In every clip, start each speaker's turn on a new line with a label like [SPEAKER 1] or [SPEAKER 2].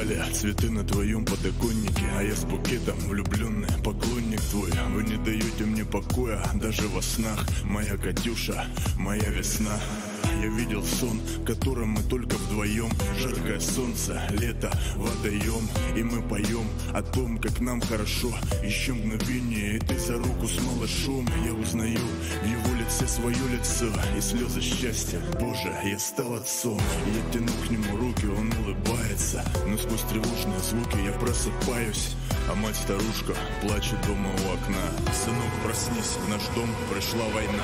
[SPEAKER 1] столе, цветы на твоем подоконнике, а я с букетом, влюбленный поклонник твой. Вы не даете мне покоя даже во снах. Моя Катюша, моя весна. Я видел сон, в котором мы только вдвоем. Жаркое солнце, лето, водоем. И мы поем о том, как нам хорошо. Еще мгновение, и ты за руку с малышом. Я узнаю в его лице свое лицо и слезы счастья. Боже, я стал отцом. Я тяну к нему руки, он улыбается. Но сквозь тревожные звуки я просыпаюсь, а мать-старушка плачет дома у окна. Сынок, проснись, в наш дом пришла война.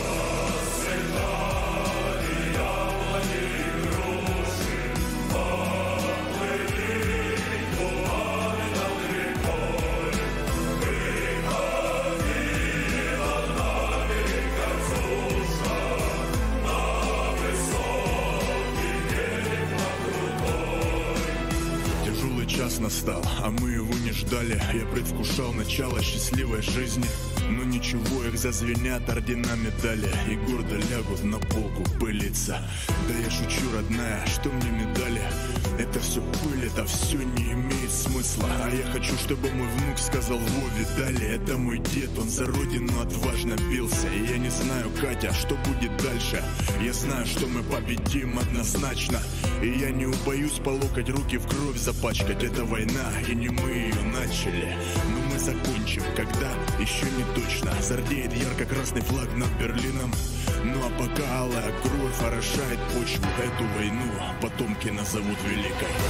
[SPEAKER 1] Час настал, а мы его не ждали. Я предвкушал начало счастливой жизни. Но ничего, их зазвенят ордена медали и гордо лягут на полку пылиться. Да я шучу, родная, что мне медали? Это все пыль, это все не имеет смысла. А я хочу, чтобы мой внук сказал: во, видали, это мой дед, он за родину отважно бился. И я не знаю, Катя, что будет дальше. Я знаю, что мы победим однозначно. И я не убоюсь по локоть руки в кровь запачкать. Это война, и не мы ее начали, но мы закончим, когда еще не точно. Зардеет ярко-красный флаг над Берлином. Ну а пока алая кровь орошает почву, эту войну потомки назовут великой.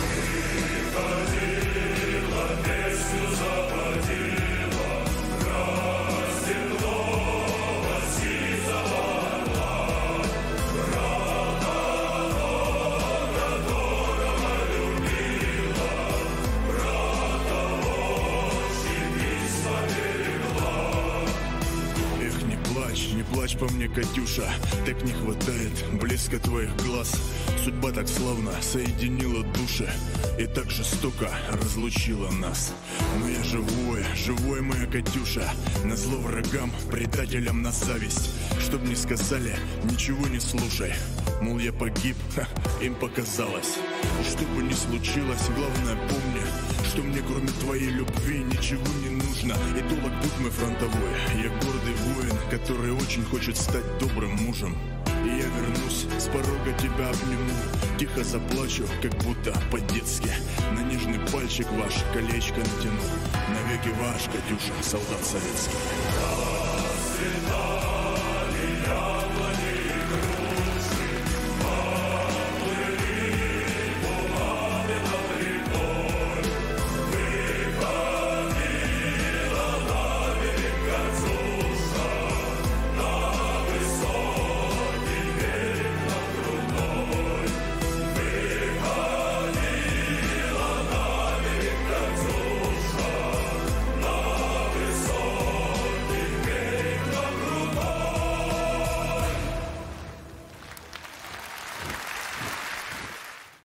[SPEAKER 1] Приходила, песню заводила, растекло сизого орла, брата, которого любила, брата очень письма берегла. Эх, не плачь по мне, Катюша, так не хватает блеска твоих глаз. Судьба так славно соединила души и так жестоко разлучила нас. Но я живой, моя Катюша, назло врагам, предателям на зависть. Чтоб не сказали, ничего не слушай, мол, я погиб, им показалось. Что бы ни случилось, главное помни, что мне кроме твоей любви ничего не нужно. И долг будь мой фронтовой, я гордый воин, который очень хочет стать добрым мужем. И я вернусь, с порога тебя обниму, тихо заплачу, как будто по-детски. На нежный пальчик ваш колечко натяну. Навеки ваш, Катюша, солдат советский.